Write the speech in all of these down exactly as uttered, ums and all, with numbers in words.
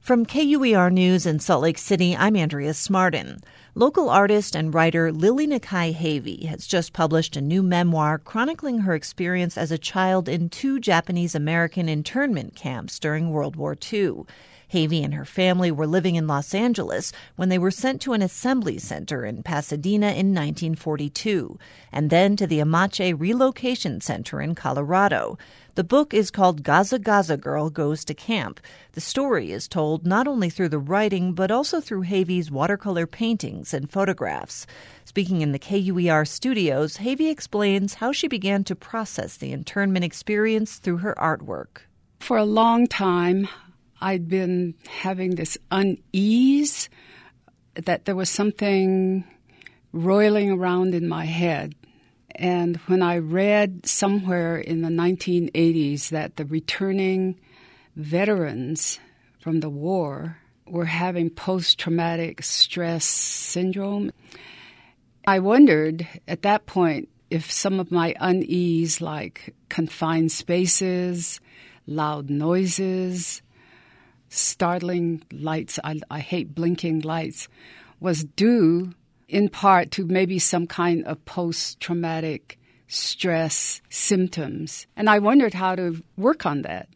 From K U E R News in Salt Lake City, I'm Andrea Smartin. Local artist and writer Lily Nakai Havey has just published a new memoir chronicling her experience as a child in two Japanese-American internment camps during World War Two. Havey and her family were living in Los Angeles when they were sent to an assembly center in Pasadena in nineteen forty-two, and then to the Amache Relocation Center in Colorado. The book is called Gaza Gaza Girl Goes to Camp. The story is told not only through the writing, but also through Havey's watercolor paintings and photographs. Speaking in the K U E R studios, Havey explains how she began to process the internment experience through her artwork. For a long time, I'd been having this unease that there was something roiling around in my head. And when I read somewhere in the nineteen eighties that the returning veterans from the war were having post-traumatic stress syndrome, I wondered at that point if some of my unease, like confined spaces, loud noises, startling lights, I, I hate blinking lights, was due in part to maybe some kind of post-traumatic stress symptoms. And I wondered how to work on that.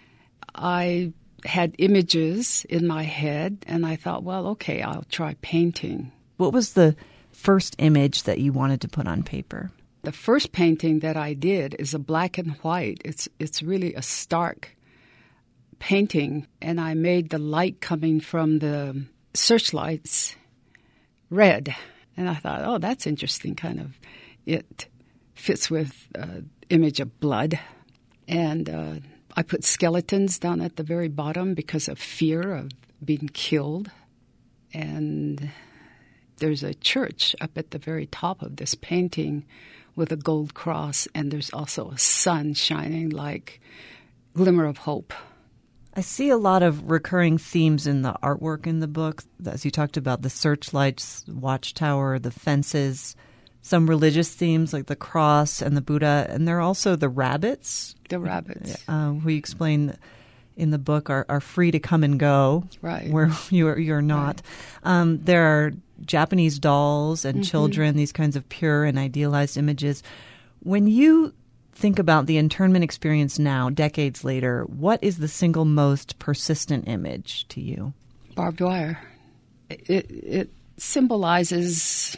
I had images in my head, and I thought, well, okay, I'll try painting. What was the first image that you wanted to put on paper? The first painting that I did is a black and white. It's it's really a stark painting, and I made the light coming from the searchlights red. And I thought, oh, that's interesting, kind of. It fits with uh, image of blood. And uh, I put skeletons down at the very bottom because of fear of being killed. And there's a church up at the very top of this painting with a gold cross, and there's also a sun shining like glimmer of hope. I see a lot of recurring themes in the artwork in the book. As you talked about, the searchlights, watchtower, the fences, some religious themes like the cross and the Buddha, and there are also the rabbits. The rabbits. Uh, who you explain in the book are, are free to come and go, right, where you're, you're not. Right. Um, there are Japanese dolls and mm-hmm. children, these kinds of pure and idealized images. When you think about the internment experience now, decades later, what is the single most persistent image to you? Barbed wire. It, it symbolizes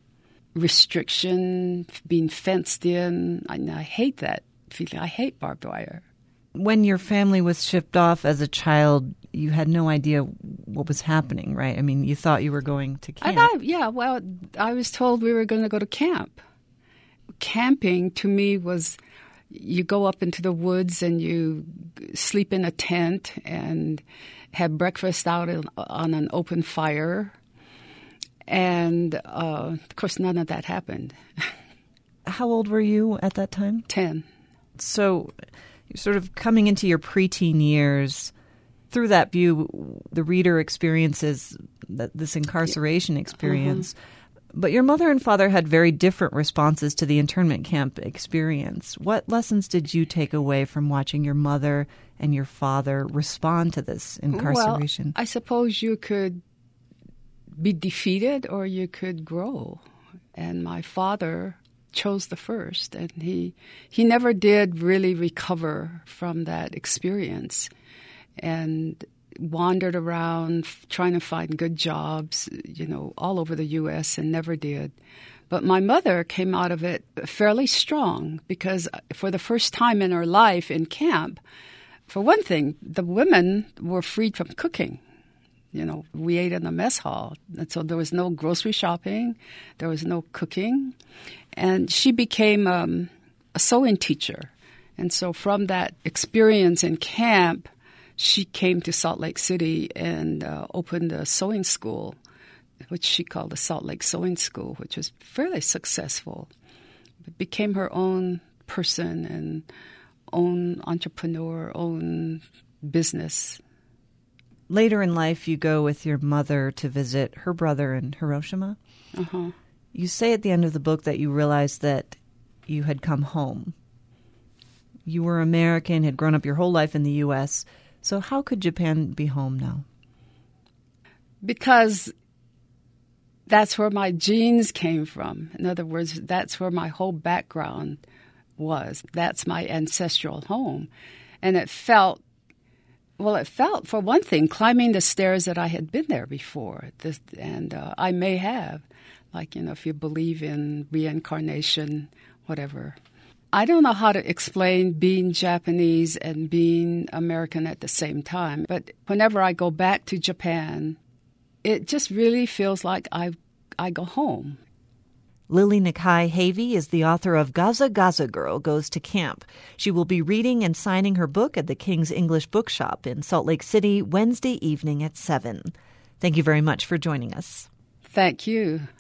restriction, being fenced in. I, I hate that feeling. I hate barbed wire. When your family was shipped off as a child, you had no idea what was happening, right? I mean, you thought you were going to camp. I thought, yeah, well, I was told we were going to go to camp. Camping, to me, was you go up into the woods and you sleep in a tent and have breakfast out on an open fire. And, uh, of course, none of that happened. How old were you at that time? Ten. So you're sort of coming into your preteen years. Through that view, the reader experiences that this incarceration experience. Uh-huh. But your mother and father had very different responses to the internment camp experience. What lessons did you take away from watching your mother and your father respond to this incarceration? Well, I suppose you could be defeated or you could grow. And my father chose the first, and he he never did really recover from that experience and wandered around trying to find good jobs, you know, all over the U S and never did. But my mother came out of it fairly strong because for the first time in her life in camp, for one thing, the women were freed from cooking. You know, we ate in the mess hall. And so there was no grocery shopping. There was no cooking. And she became um, a sewing teacher. And so from that experience in camp, she came to Salt Lake City and uh, opened a sewing school, which she called the Salt Lake Sewing School, which was fairly successful. It became her own person and own entrepreneur, own business. Later in life, you go with your mother to visit her brother in Hiroshima. Uh-huh. You say at the end of the book that you realized that you had come home. You were American, had grown up your whole life in the U S, so how could Japan be home now? Because that's where my genes came from. In other words, that's where my whole background was. That's my ancestral home. And it felt, well, it felt, for one thing, climbing the stairs that I had been there before. This, and uh, I may have, like, you know, if you believe in reincarnation, whatever. I don't know how to explain being Japanese and being American at the same time. But whenever I go back to Japan, it just really feels like I I go home. Lily Nakai Havey is the author of Gaza Gaza Girl Goes to Camp. She will be reading and signing her book at the King's English Bookshop in Salt Lake City Wednesday evening at seven. Thank you very much for joining us. Thank you.